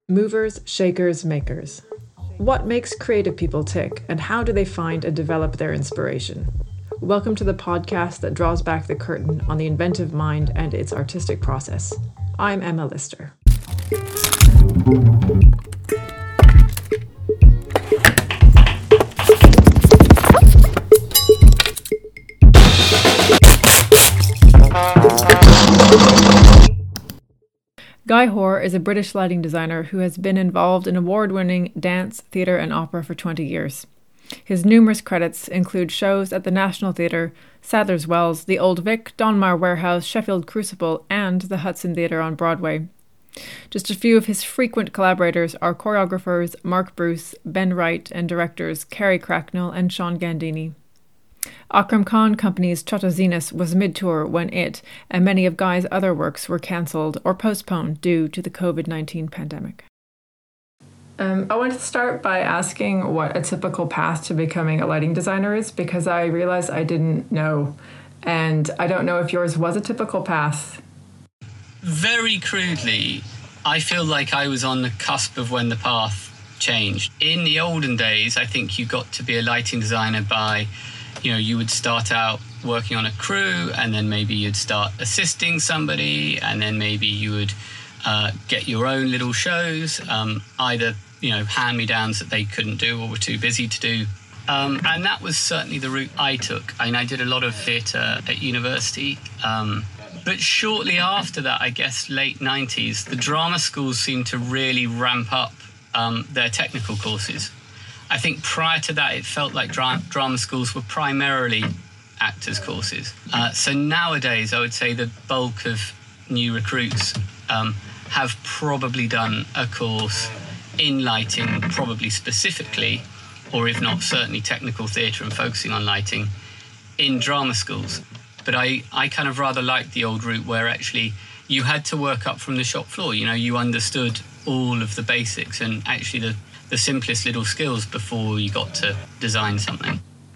Movers, shakers, makers. What makes creative people tick, and how do they find and develop their inspiration? Welcome to the podcast that draws back the curtain on the inventive mind and its artistic process. I'm Emma Lister. Guy Hoare is a British lighting designer who has been involved in award-winning dance, theatre and opera for 20 years. His numerous credits include shows at the National Theatre, Sadler's Wells, the Old Vic, Donmar Warehouse, Sheffield Crucible and the Hudson Theatre on Broadway. Just a few of his frequent collaborators are choreographers Mark Bruce, Ben Wright and directors Kerry Cracknell and Sean Gandini. Akram Khan Company's Chotozinas was mid-tour when it and many of Guy's other works were cancelled or postponed due to the COVID-19 pandemic. I wanted to start by asking what a typical path to becoming a lighting designer is, because I realized I didn't know, and I don't know if yours was a typical path. Very crudely, I feel like I was on the cusp of when the path changed. In the olden days, I think you got to be a lighting designer by you would start out working on a crew, and then maybe you'd start assisting somebody, and then maybe you would get your own little shows, either hand-me-downs that they couldn't do or were too busy to do. And that was certainly the route I took. I did a lot of theatre at university. But shortly after that, I guess late 90s, the drama schools seemed to really ramp up their technical courses. I think prior to that, it felt like drama schools were primarily actors' courses. So nowadays, I would say the bulk of new recruits have probably done a course in lighting, probably specifically, or if not, certainly technical theatre and focusing on lighting in drama schools. But I kind of rather liked the old route where actually you had to work up from the shop floor. You understood all of the basics and actually the simplest little skills before you got to design something.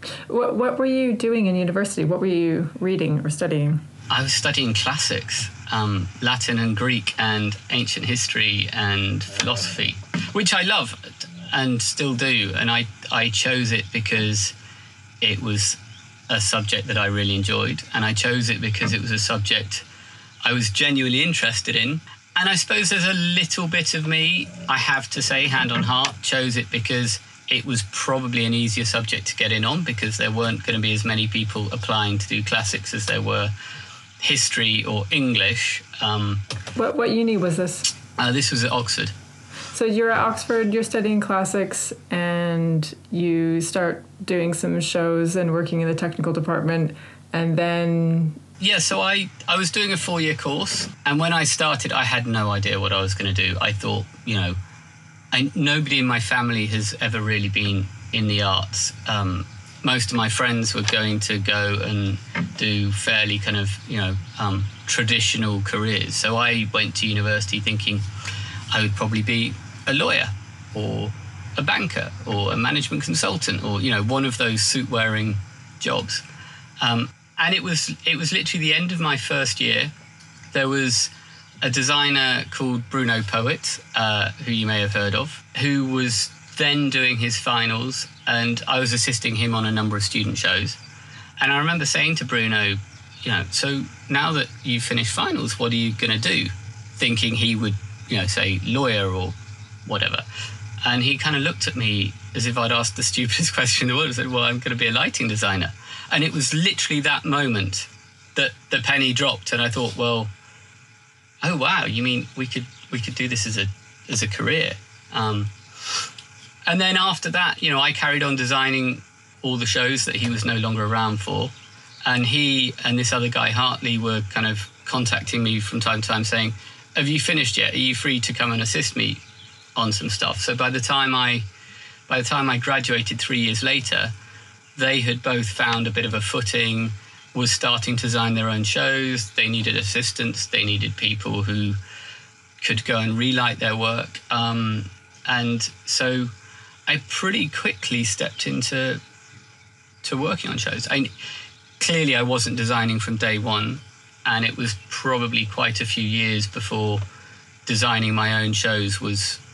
What were you doing in university? What were you reading or studying? I was studying classics, Latin and Greek and ancient history and philosophy, which I loved and still do. And I chose it because it was a subject that I really enjoyed. And I chose it because it was a subject I was genuinely interested in. And I suppose there's a little bit of me, I have to say, hand on heart, chose it because it was probably an easier subject to get in on, because there weren't going to be as many people applying to do classics as there were history or English. What uni was this? This was at Oxford. So you're at Oxford, you're studying classics, and you start doing some shows and working in the technical department, and then... Yeah, so I was doing a 4-year course, and when I started, I had no idea what I was going to do. I thought, nobody in my family has ever really been in the arts. Most of my friends were going to go and do fairly kind of, traditional careers. So I went to university thinking I would probably be a lawyer or a banker or a management consultant or, one of those suit-wearing jobs. And it was literally the end of my first year. There was a designer called Bruno Poet, who you may have heard of, who was then doing his finals, and I was assisting him on a number of student shows. And I remember saying to Bruno, so now that you've finished finals, what are you going to do? Thinking he would, say lawyer or whatever. And he kind of looked at me as if I'd asked the stupidest question in the world. I said, well, I'm going to be a lighting designer. And it was literally that moment that the penny dropped, and I thought, well, oh wow, you mean we could do this as a career? And then after that, I carried on designing all the shows that he was no longer around for, and he and this other guy Hartley were kind of contacting me from time to time saying, "Have you finished yet? Are you free to come and assist me on some stuff?" So by the time I graduated 3 years later, they had both found a bit of a footing, was starting to design their own shows. They needed assistants. They needed people who could go and relight their work. And so I pretty quickly stepped into working on shows. Clearly, I wasn't designing from day one, and it was probably quite a few years before designing my own shows was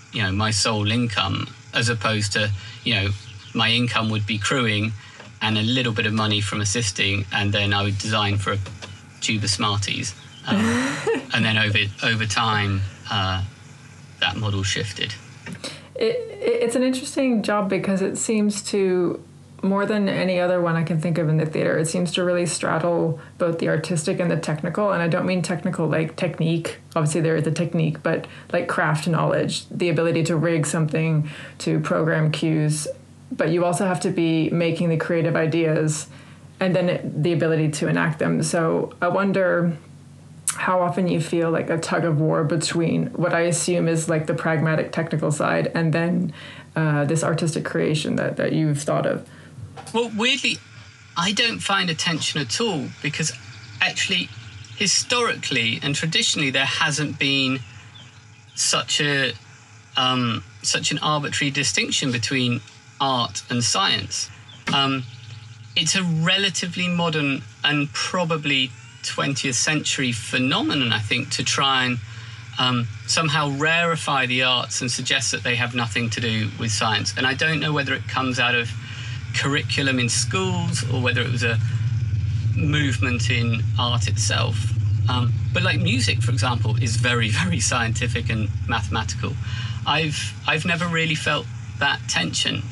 my sole income, as opposed to, my income would be crewing and a little bit of money from assisting, and then I would design for a tube of Smarties. And then over time, that model shifted. It's an interesting job because it seems to, more than any other one I can think of in the theater, it seems to really straddle both the artistic and the technical. And I don't mean technical like technique. Obviously there is a technique, but like craft knowledge, the ability to rig something, to program cues. But you also have to be making the creative ideas and then the ability to enact them. So I wonder how often you feel like a tug of war between what I assume is like the pragmatic technical side and then this artistic creation that you've thought of. Well, weirdly, I don't find a tension at all, because actually, historically and traditionally, there hasn't been such an arbitrary distinction between art and science. It's a relatively modern and probably 20th century phenomenon, I think, to try and somehow rarefy the arts and suggest that they have nothing to do with science. And I don't know whether it comes out of curriculum in schools or whether it was a movement in art itself. But like music, for example, is very, very scientific and mathematical. I've never really felt that tension.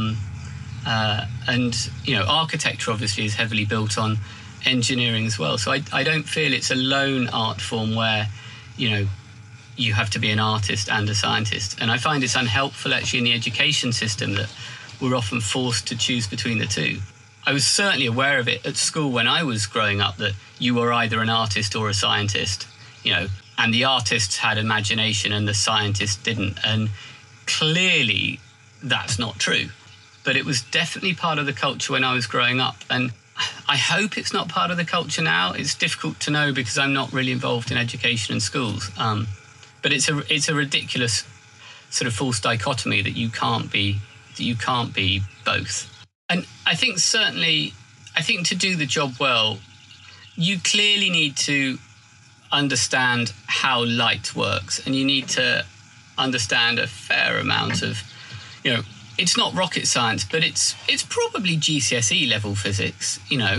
And architecture obviously is heavily built on engineering as well. So I don't feel it's a lone art form where, you have to be an artist and a scientist. And I find it's unhelpful actually in the education system that we're often forced to choose between the two. I was certainly aware of it at school when I was growing up, that you were either an artist or a scientist, and the artists had imagination and the scientists didn't. And clearly that's not true. But it was definitely part of the culture when I was growing up. And I hope it's not part of the culture now. It's difficult to know because I'm not really involved in education and schools. But it's a ridiculous sort of false dichotomy that you can't be both. And I think to do the job well, you clearly need to understand how light works, and you need to understand a fair amount of, it's not rocket science, but it's probably GCSE level physics,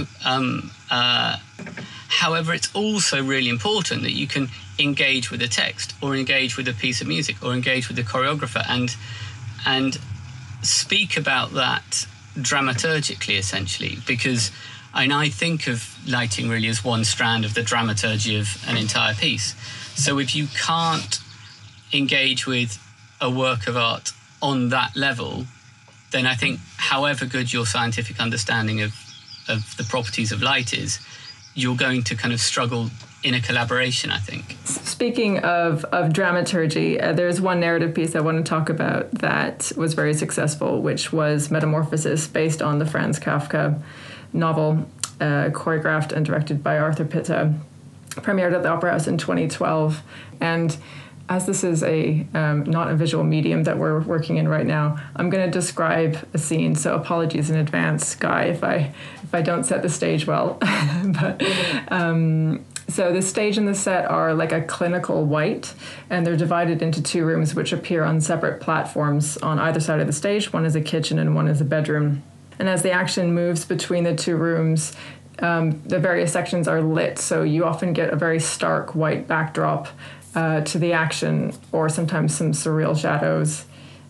However, it's also really important that you can engage with a text or engage with a piece of music or engage with the choreographer and speak about that dramaturgically, essentially, because I think of lighting really as one strand of the dramaturgy of an entire piece. So if you can't engage with a work of art on that level, then I think however good your scientific understanding of the properties of light is, you're going to kind of struggle in a collaboration, I think. Speaking of dramaturgy, there's one narrative piece I want to talk about that was very successful, which was Metamorphosis, based on the Franz Kafka novel, choreographed and directed by Arthur Pitta, premiered at the Opera House in 2012. And as this is not a visual medium that we're working in right now, I'm going to describe a scene. So apologies in advance, Guy, if I don't set the stage well. But so the stage and the set are like a clinical white, and they're divided into two rooms which appear on separate platforms on either side of the stage. One is a kitchen and one is a bedroom. And as the action moves between the two rooms, the various sections are lit. So you often get a very stark white backdrop to the action, or sometimes some surreal shadows.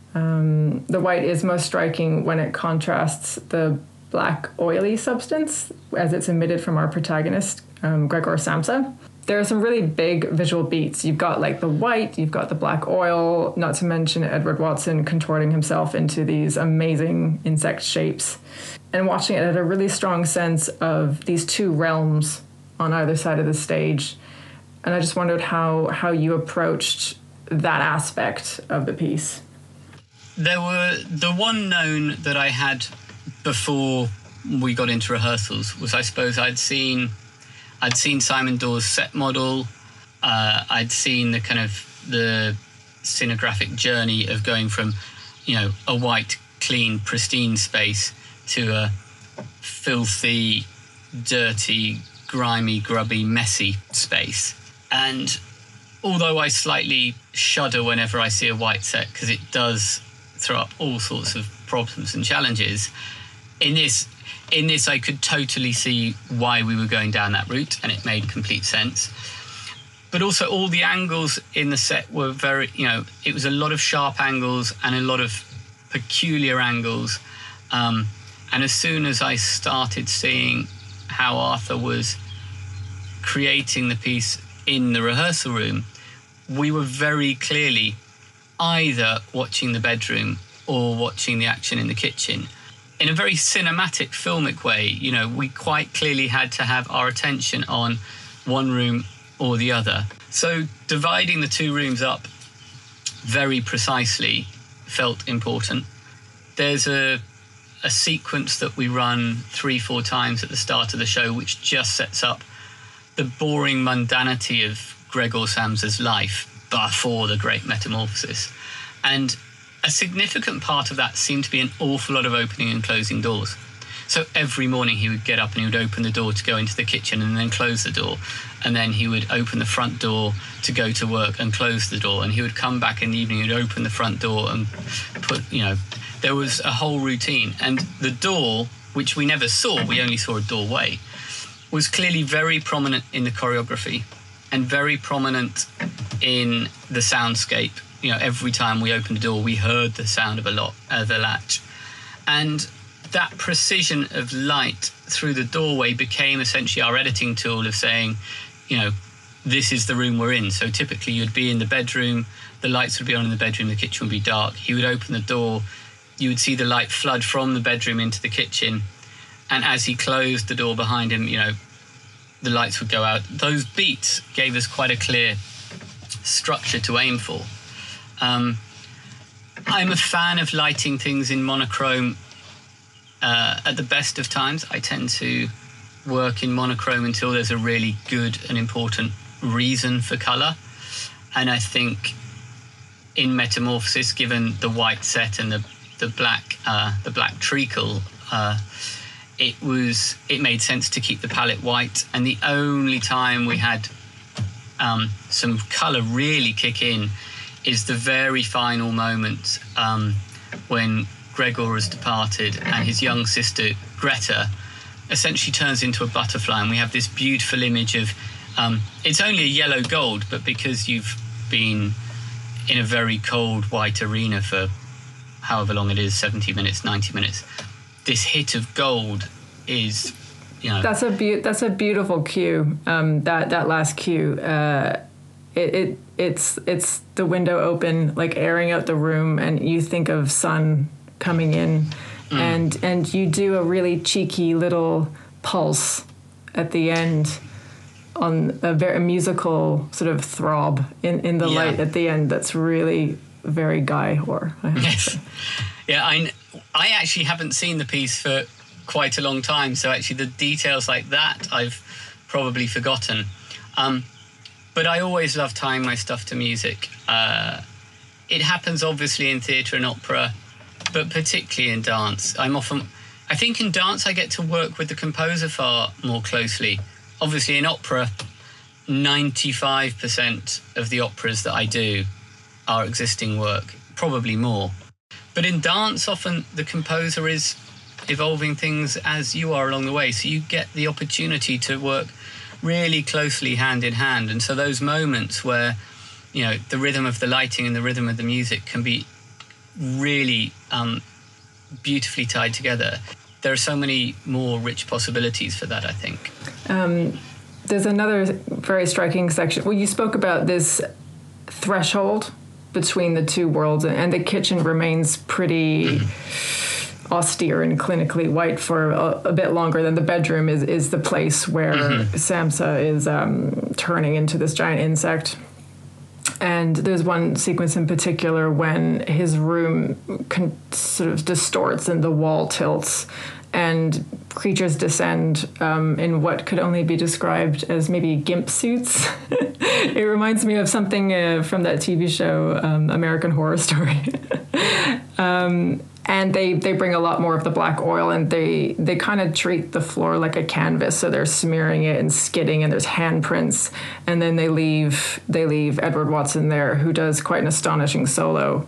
The white is most striking when it contrasts the black oily substance as it's emitted from our protagonist, Gregor Samsa. There are some really big visual beats. You've got like the white, you've got the black oil, not to mention Edward Watson contorting himself into these amazing insect shapes. And watching it had a really strong sense of these two realms on either side of the stage. And I just wondered how you approached that aspect of the piece. There were the one known that I had before we got into rehearsals was, I suppose, I'd seen Simon Dawes' set model. I'd seen the kind of the scenographic journey of going from, a white, clean, pristine space to a filthy, dirty, grimy, grubby, messy space. And although I slightly shudder whenever I see a white set, because it does throw up all sorts of problems and challenges, in this I could totally see why we were going down that route, and it made complete sense. But also all the angles in the set were very, it was a lot of sharp angles and a lot of peculiar angles. And as soon as I started seeing how Arthur was creating the piece in the rehearsal room, we were very clearly either watching the bedroom or watching the action in the kitchen. In a very cinematic, filmic way, we quite clearly had to have our attention on one room or the other. So dividing the two rooms up very precisely felt important. There's a sequence that we run 3-4 times at the start of the show, which just sets up the boring mundanity of Gregor Samsa's life before the great metamorphosis. And a significant part of that seemed to be an awful lot of opening and closing doors. So every morning he would get up and he would open the door to go into the kitchen and then close the door. And then he would open the front door to go to work and close the door. And he would come back in the evening and open the front door and there was a whole routine. And the door, which we never saw, we only saw a doorway, was clearly very prominent in the choreography and very prominent in the soundscape. Every time we opened the door, we heard the sound of the latch. And that precision of light through the doorway became essentially our editing tool of saying, this is the room we're in. So typically you'd be in the bedroom, the lights would be on in the bedroom, the kitchen would be dark. He would open the door, you would see the light flood from the bedroom into the kitchen. And as he closed the door behind him, the lights would go out. Those beats gave us quite a clear structure to aim for. I'm a fan of lighting things in monochrome at the best of times. I tend to work in monochrome until there's a really good and important reason for colour. And I think in Metamorphosis, given the white set and the black treacle, it made sense to keep the palette white. And the only time we had some colour really kick in is the very final moment when Gregor has departed and his young sister Greta essentially turns into a butterfly, and we have this beautiful image of it's only a yellow gold, but because you've been in a very cold white arena for however long it is, 70 minutes, 90 minutes, this hit of gold is, That's a beautiful cue. That last cue. It's the window open, like airing out the room, and you think of sun coming in, and you do a really cheeky little pulse at the end on a very musical sort of throb in the light at the end. That's really very Guy Hoare. Yes. Yeah, I actually haven't seen the piece for quite a long time, so actually the details like that I've probably forgotten. But I always love tying my stuff to music. It happens obviously in theatre and opera, but particularly in dance. I think in dance I get to work with the composer far more closely. Obviously in opera, 95% of the operas that I do are existing work, probably more. But in dance, often the composer is evolving things as you are along the way, so you get the opportunity to work really closely hand in hand. And so those moments where, the rhythm of the lighting and the rhythm of the music can be really beautifully tied together. There are so many more rich possibilities for that, I think. There's another very striking section. Well, you spoke about this threshold between the two worlds, and the kitchen remains pretty austere and clinically white for a bit longer than the bedroom is the place where Samsa is turning into this giant insect. And there's one sequence in particular when his room sort of distorts and the wall tilts and creatures descend in what could only be described as maybe gimp suits. It reminds me of something from that TV show, American Horror Story. And And they bring a lot more of the black oil, and they kind of treat the floor like a canvas. So they're smearing it and skidding, and there's handprints. And then they leave Edward Watson there, who does quite an astonishing solo.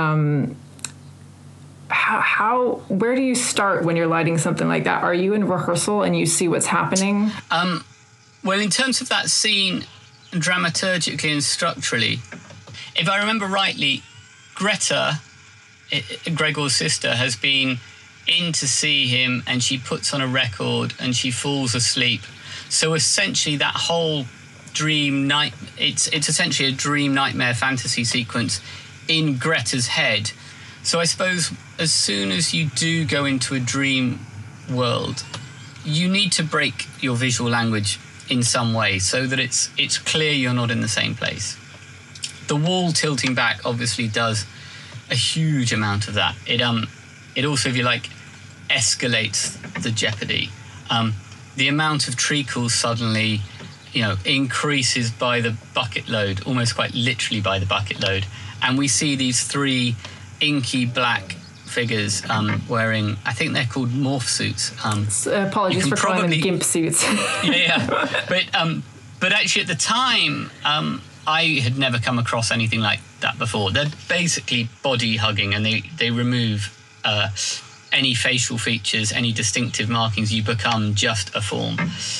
Where do you start when you're lighting something like that? Are you in rehearsal and you see what's happening? Well, in terms of that scene, dramaturgically and structurally, if I remember rightly, Greta, Gregor's sister, has been in to see him, and she puts on a record and she falls asleep. So essentially that whole dream night, it's essentially a dream nightmare fantasy sequence in Greta's head. So I suppose as soon as you do go into a dream world, you need to break your visual language in some way so that it's clear you're not in the same place. The wall tilting back obviously does a huge amount of that. It also, if you like, escalates the jeopardy. The amount of treacle suddenly, increases by the bucket load, almost quite literally by the bucket load. And we see these three inky black figures wearing, I think they're called morph suits. Apologies for calling them gimp suits. yeah. But actually at the time, I had never come across anything like that before. They're basically body hugging, and they remove any facial features, any distinctive markings. You become just a form.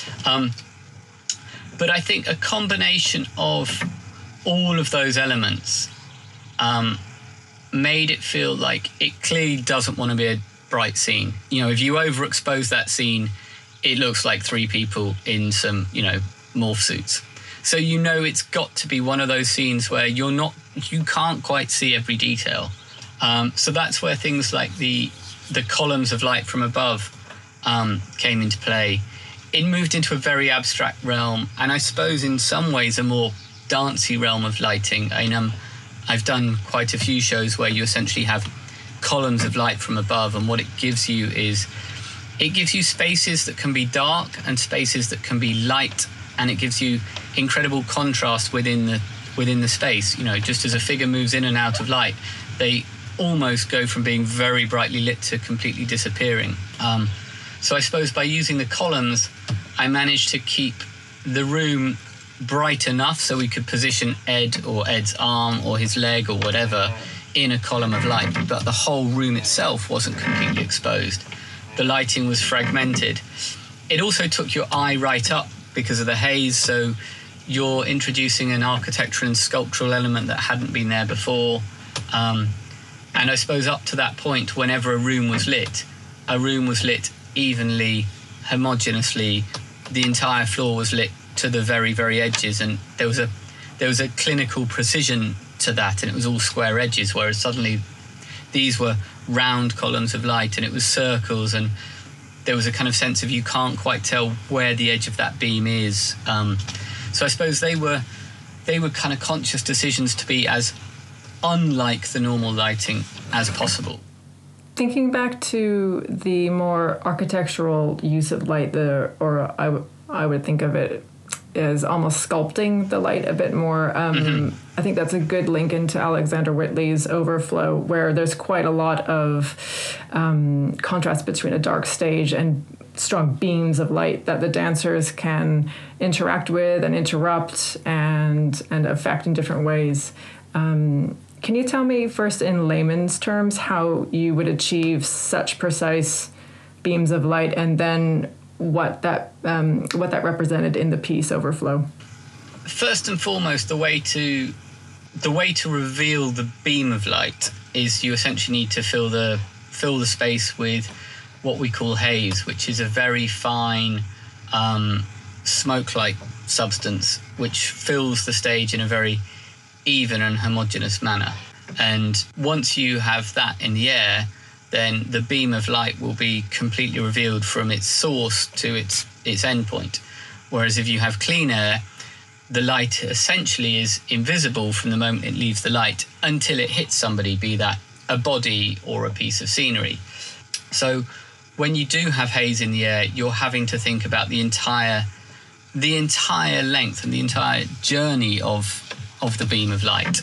But I think a combination of all of those elements made it feel like it clearly doesn't want to be a bright scene. If you overexpose that scene, it looks like three people in some, morph suits. So it's got to be one of those scenes where you can't quite see every detail. So that's where things like the columns of light from above came into play. It moved into a very abstract realm, and I suppose in some ways a more dancey realm of lighting. I've done quite a few shows where you essentially have columns of light from above, and what it gives you is it gives you spaces that can be dark and spaces that can be light, and it gives you incredible contrast within the space. Just as a figure moves in and out of light, they almost go from being very brightly lit to completely disappearing. So I suppose by using the columns, I managed to keep the room bright enough so we could position Ed or Ed's arm or his leg or whatever in a column of light, but the whole room itself wasn't completely exposed. The lighting was fragmented. It also took your eye right up because of the haze, so you're introducing an architectural and sculptural element that hadn't been there before. And I suppose up to that point, whenever a room was lit evenly, homogeneously. The entire floor was lit to the very, very edges, and there was a clinical precision to that, and it was all square edges, whereas suddenly these were round columns of light, and it was circles, and there was a kind of sense of you can't quite tell where the edge of that beam is. So I suppose they were kind of conscious decisions to be as unlike the normal lighting as possible. Thinking back to the more architectural use of light, I would think of it as almost sculpting the light a bit more. I think that's a good link into Alexander Whitley's Overflow, where there's quite a lot of contrast between a dark stage and strong beams of light that the dancers can interact with and interrupt and affect in different ways. Can you tell me first in layman's terms how you would achieve such precise beams of light, and then what that represented in the piece Overflow? First and foremost, the way to reveal the beam of light is you essentially need to fill the space with what we call haze, which is a very fine smoke-like substance which fills the stage in a very even and homogeneous manner. And once you have that in the air, then the beam of light will be completely revealed from its source to its endpoint. Whereas if you have clean air, the light essentially is invisible from the moment it leaves the light until it hits somebody, be that a body or a piece of scenery. So when you do have haze in the air, you're having to think about the entire length and the entire journey of the beam of light.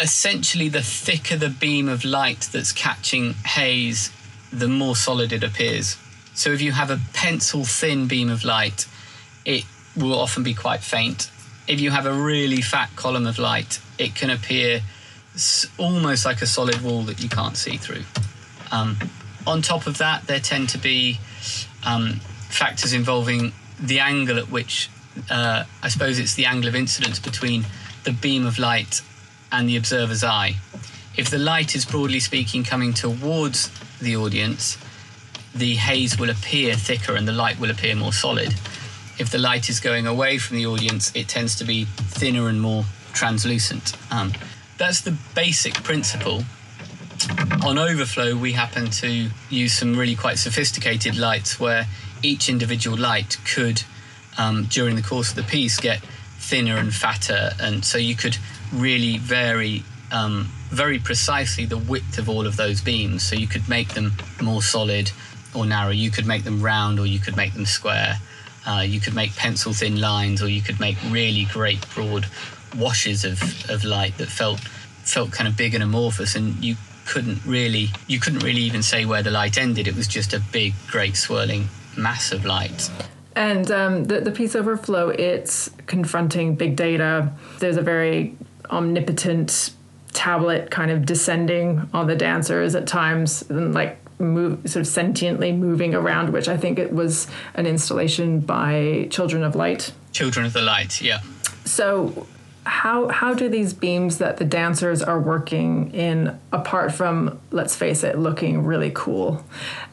essentially the thicker the beam of light that's catching haze, the more solid it appears. So if you have a pencil-thin beam of light, it will often be quite faint. If you have a really fat column of light, it can appear almost like a solid wall that you can't see through. On top of that, there tend to be factors involving the angle at which, I suppose it's the angle of incidence between the beam of light and the observer's eye. If the light is, broadly speaking, coming towards the audience, the haze will appear thicker and the light will appear more solid. If the light is going away from the audience, it tends to be thinner and more translucent. That's the basic principle. On overflow, we happen to use some really quite sophisticated lights where each individual light could, during the course of the piece, get thinner and fatter, and so you could really vary very precisely the width of all of those beams. So you could make them more solid or narrow, you could make them round or you could make them square, you could make pencil thin lines, or you could make really great broad washes of light that felt kind of big and amorphous, and you couldn't really even say where the light ended. It was just a big, great swirling mass of light. And the piece Overflow, it's confronting big data. There's a very omnipotent tablet kind of descending on the dancers at times, and like sort of sentiently moving around, which I think it was an installation by Children of Light. Children of the Light, yeah. So how do these beams that the dancers are working in, apart from, let's face it, looking really cool,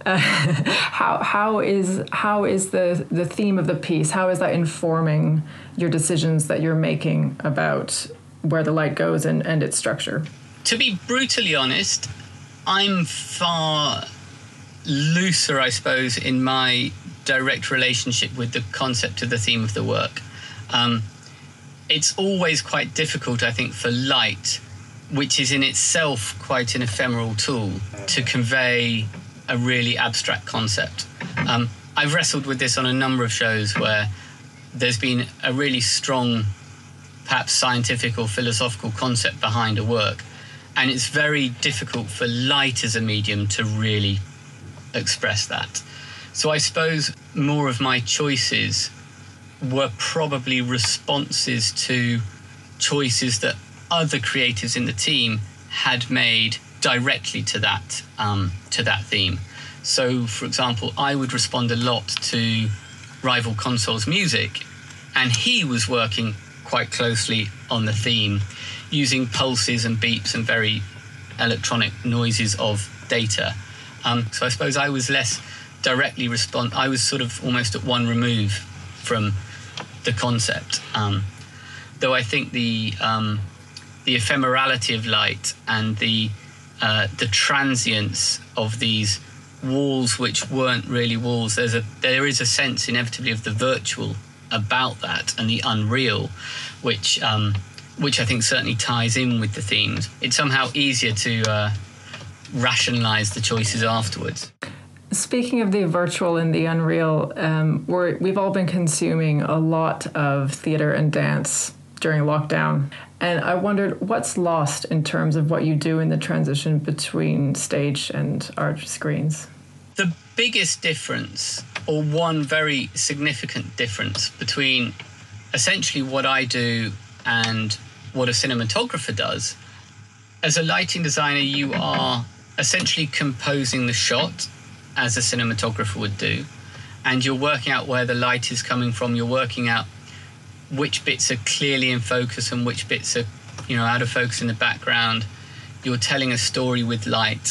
how is the theme of the piece, how is that informing your decisions that you're making about where the light goes and its structure? To be brutally honest, I'm far looser, I suppose, in my direct relationship with the concept of the theme of the work. It's always quite difficult, I think, for light, which is in itself quite an ephemeral tool, to convey a really abstract concept. I've wrestled with this on a number of shows where there's been a really strong, perhaps scientific or philosophical concept behind a work, and it's very difficult for light as a medium to really express that. So I suppose more of my choices were probably responses to choices that other creatives in the team had made directly to that theme. So, for example, I would respond a lot to Rival Console's music, and he was working quite closely on the theme, using pulses and beeps and very electronic noises of data. So I suppose I was less directly I was sort of almost at one remove from the concept. Though I think the ephemerality of light and the transience of these walls, which weren't really walls, there is a sense inevitably of the virtual about that, and the unreal, which I think certainly ties in with the themes. It's somehow easier to rationalize the choices afterwards. Speaking of the virtual and the unreal, we've all been consuming a lot of theatre and dance during lockdown. And I wondered, what's lost in terms of what you do in the transition between stage and art screens? The biggest difference, or one very significant difference, between essentially what I do and what a cinematographer does, as a lighting designer, you are essentially composing the shot as a cinematographer would do, and you're working out where the light is coming from. You're working out which bits are clearly in focus and which bits are, out of focus in the background. You're telling a story with light,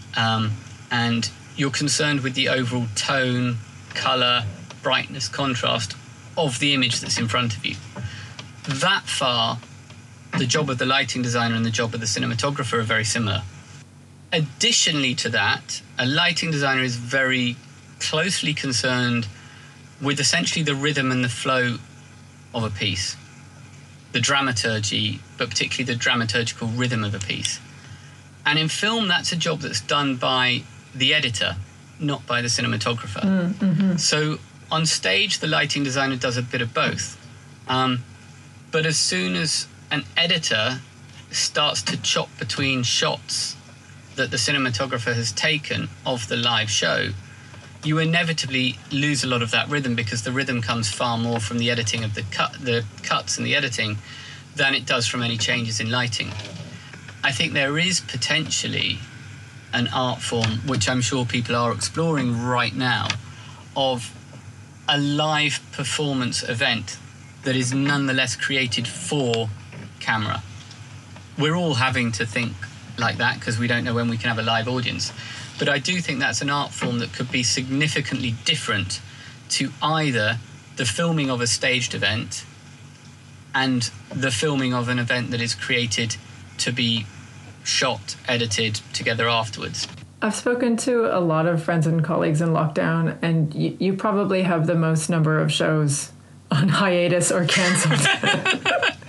and you're concerned with the overall tone, color, brightness, contrast of the image that's in front of you. That far, the job of the lighting designer and the job of the cinematographer are very similar. Additionally to that, a lighting designer is very closely concerned with essentially the rhythm and the flow of a piece, the dramaturgy, but particularly the dramaturgical rhythm of a piece. And in film, that's a job that's done by the editor, not by the cinematographer. Mm-hmm. So on stage, the lighting designer does a bit of both. But as soon as an editor starts to chop between shots that the cinematographer has taken of the live show, you inevitably lose a lot of that rhythm, because the rhythm comes far more from the editing of the cuts and the editing than it does from any changes in lighting. I think there is potentially an art form, which I'm sure people are exploring right now, of a live performance event that is nonetheless created for camera. We're all having to think like that because we don't know when we can have a live audience. But I do think that's an art form that could be significantly different to either the filming of a staged event and the filming of an event that is created to be shot, edited together afterwards. I've spoken to a lot of friends and colleagues in lockdown, and you probably have the most number of shows on hiatus or cancelled.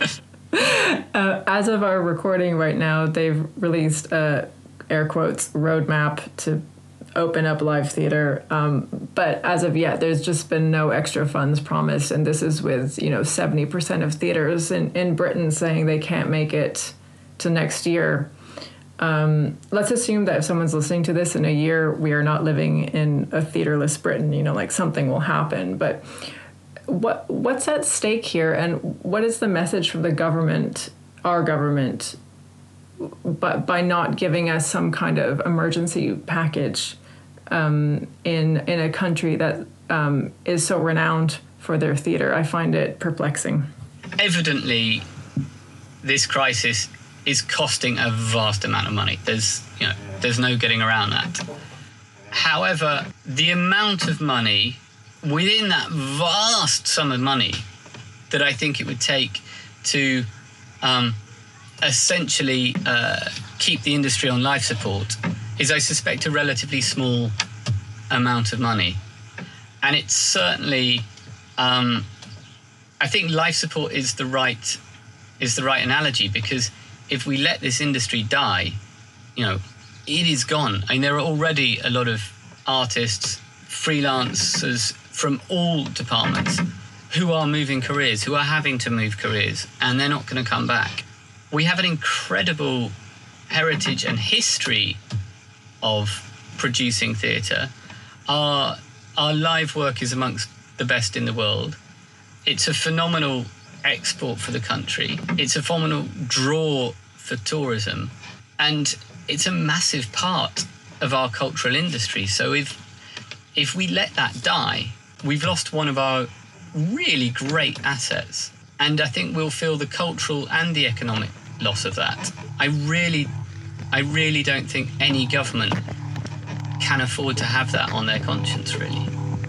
As of our recording right now, they've released a, air quotes, roadmap to open up live theater. But as of yet, there's just been no extra funds promised. And this is with, 70% of theaters in Britain saying they can't make it to next year. Let's assume that if someone's listening to this in a year, we are not living in a theaterless Britain, like something will happen. But what's at stake here, and what is the message from the government, our government, but by not giving us some kind of emergency package in a country that is so renowned for their theater? I find it perplexing. Evidently, this crisis is costing a vast amount of money. There's no getting around that. However, the amount of money within that vast sum of money that I think it would take to essentially keep the industry on life support is, I suspect, a relatively small amount of money. And it's certainly, I think life support is the right analogy, because if we let this industry die, it is gone. I mean, there are already a lot of artists, freelancers from all departments who are moving careers, who are having to move careers, and they're not going to come back. We have an incredible heritage and history of producing theatre. Our live work is amongst the best in the world. It's a phenomenal export for the country. It's a phenomenal draw for tourism, and it's a massive part of our cultural industry. So if we let that die, we've lost one of our really great assets, and I think we'll feel the cultural and the economic loss of that. I really don't think any government can afford to have that on their conscience, really.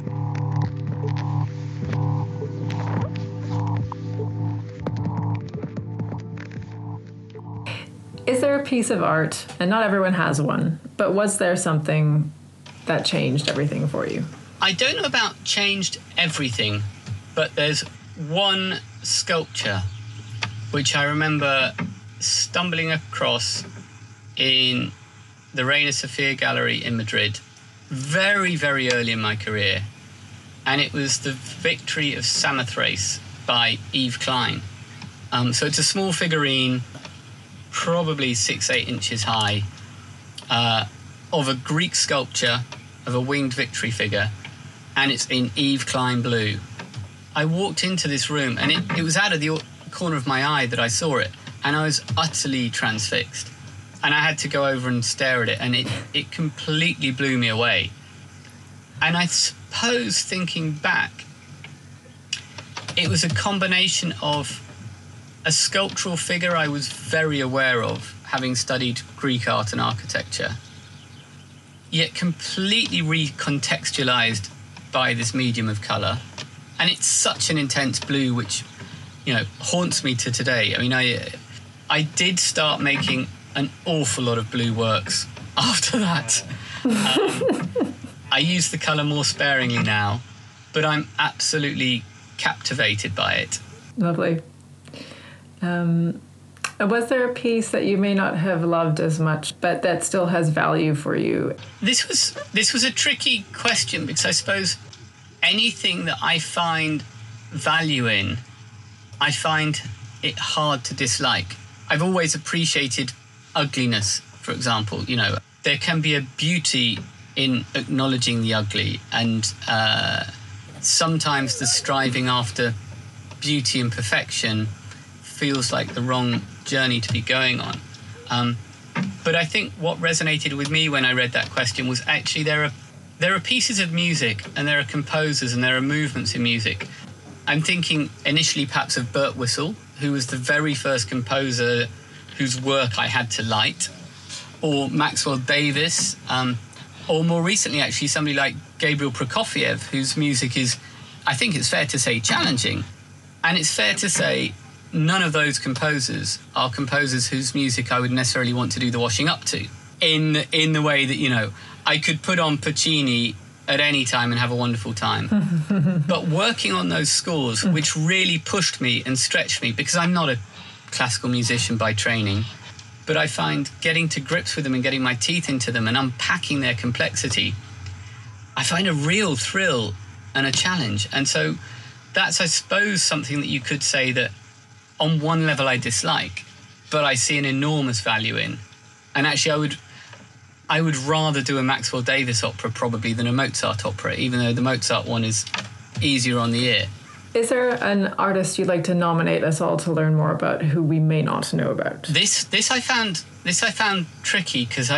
Is there a piece of art, and not everyone has one, but was there something that changed everything for you? I don't know about changed everything, but there's one sculpture which I remember stumbling across in the Reina Sofia Gallery in Madrid very, very early in my career. And it was the Victory of Samothrace by Yves Klein. So it's a small figurine, probably 6-8 inches high, of a Greek sculpture of a winged victory figure, and it's in Yves Klein blue. I walked into this room, and it was out of the corner of my eye that I saw it, and I was utterly transfixed. And I had to go over and stare at it, and it completely blew me away. And I suppose, thinking back, it was a combination of a sculptural figure I was very aware of, having studied Greek art and architecture, yet completely recontextualized by this medium of colour. And it's such an intense blue, which, haunts me to today. I mean, I did start making an awful lot of blue works after that. I use the colour more sparingly now, but I'm absolutely captivated by it. Lovely. Was there a piece that you may not have loved as much, but that still has value for you? This was a tricky question, because I suppose anything that I find value in, I find it hard to dislike. I've always appreciated ugliness, for example. You know, there can be a beauty in acknowledging the ugly, and sometimes the striving after beauty and perfection feels like the wrong journey to be going on. But I think what resonated with me when I read that question was actually there are pieces of music, and there are composers, and there are movements in music. I'm thinking initially perhaps of Burt Whistle, who was the very first composer whose work I had to light, or Maxwell Davis, or more recently actually somebody like Gabriel Prokofiev, whose music is, I think it's fair to say, challenging. And it's fair to say none of those composers are composers whose music I would necessarily want to do the washing up to, in the way that, you know, I could put on Puccini at any time and have a wonderful time. But working on those scores, which really pushed me and stretched me, because I'm not a classical musician by training, but I find getting to grips with them and getting my teeth into them and unpacking their complexity, I find a real thrill and a challenge. And so that's, I suppose, something that you could say that on one level I dislike, but I see an enormous value in. And actually I would rather do a Maxwell Davis opera probably than a Mozart opera, even though the Mozart one is easier on the ear. Is there an artist you'd like to nominate us all to learn more about who we may not know about? This I found tricky, because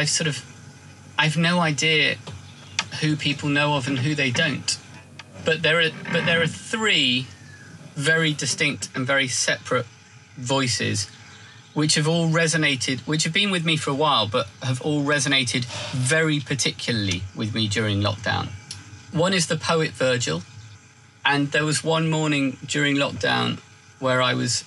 I've no idea who people know of and who they don't. But there are three very distinct and very separate voices which have all resonated, which have been with me for a while, but have all resonated very particularly with me during lockdown. One is the poet Virgil. And there was one morning during lockdown where I was,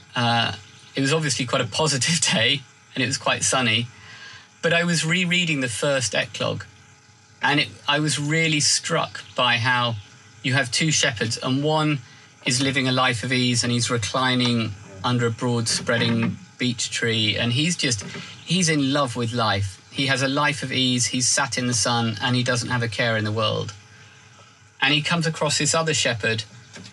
it was obviously quite a positive day, and it was quite sunny, but I was rereading the first eclogue, and I was really struck by how you have two shepherds, and one is living a life of ease, and he's reclining under a broad spreading beech tree, and he's in love with life. He has a life of ease, he's sat in the sun, and he doesn't have a care in the world. And he comes across this other shepherd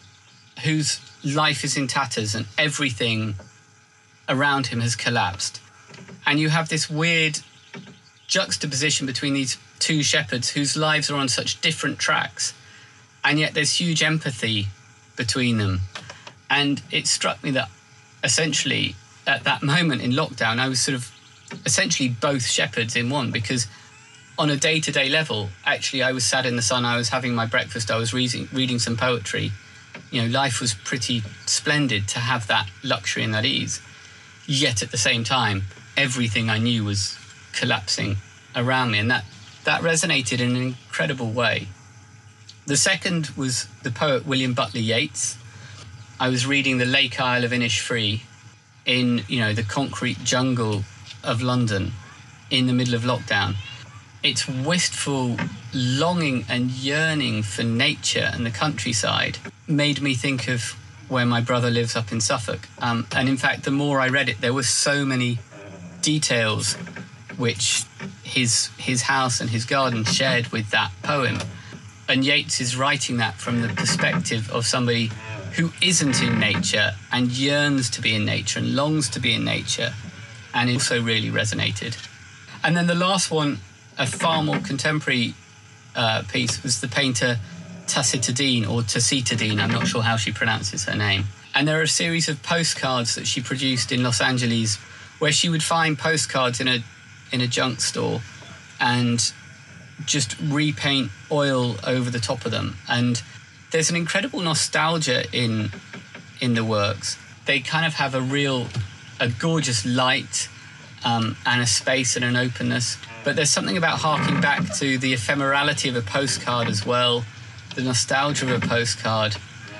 whose life is in tatters and everything around him has collapsed. And you have this weird juxtaposition between these two shepherds whose lives are on such different tracks, and yet there's huge empathy between them. And it struck me that essentially at that moment in lockdown, I was sort of essentially both shepherds in one, because on a day-to-day level, actually, I was sat in the sun, I was having my breakfast, I was reading some poetry. You know, life was pretty splendid to have that luxury and that ease. Yet at the same time, everything I knew was collapsing around me, and that resonated in an incredible way. The second was the poet William Butler Yeats. I was reading The Lake Isle of Innisfree in, you know, the concrete jungle of London in the middle of lockdown. Its wistful longing and yearning for nature and the countryside made me think of where my brother lives up in Suffolk. And in fact, the more I read it, there were so many details which his house and his garden shared with that poem. And Yeats is writing that from the perspective of somebody who isn't in nature and yearns to be in nature and longs to be in nature, and also really resonated. And then the last one, a far more contemporary piece, was the painter Tacita Dean, or Tacita Dean, I'm not sure how she pronounces her name. And there are a series of postcards that she produced in Los Angeles, where she would find postcards in a junk store and just repaint oil over the top of them. And there's an incredible nostalgia in the works. They kind of have a gorgeous light and a space and an openness. But there's something about harking back to the ephemerality of a postcard as well, the nostalgia of a postcard,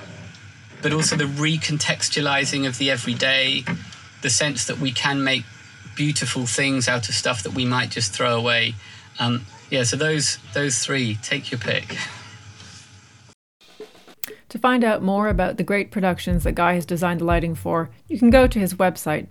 but also the recontextualizing of the everyday, the sense that we can make beautiful things out of stuff that we might just throw away. So those three, take your pick. To find out more about the great productions that Guy has designed the lighting for, you can go to his website,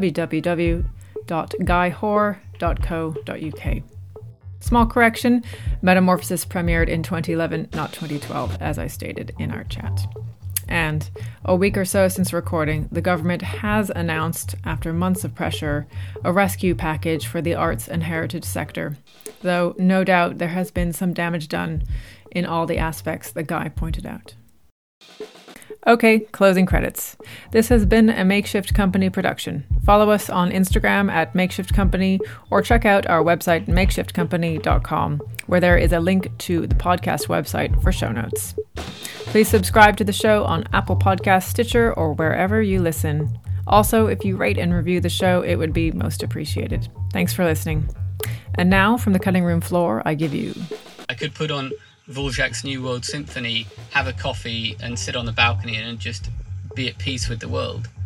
www.guyhor.co.uk. Small correction, Metamorphosis premiered in 2011, not 2012, as I stated in our chat. And a week or so since recording, the government has announced, after months of pressure, a rescue package for the arts and heritage sector, though no doubt there has been some damage done in all the aspects that Guy pointed out. Okay, closing credits. This has been a Makeshift Company production. Follow us on Instagram at Makeshift Company or check out our website makeshiftcompany.com, where there is a link to the podcast website for show notes. Please subscribe to the show on Apple Podcasts, Stitcher, or wherever you listen. Also, if you rate and review the show, it would be most appreciated. Thanks for listening. And now, from the cutting room floor, I give you... I could put on Dvorak's New World Symphony, have a coffee and sit on the balcony and just be at peace with the world.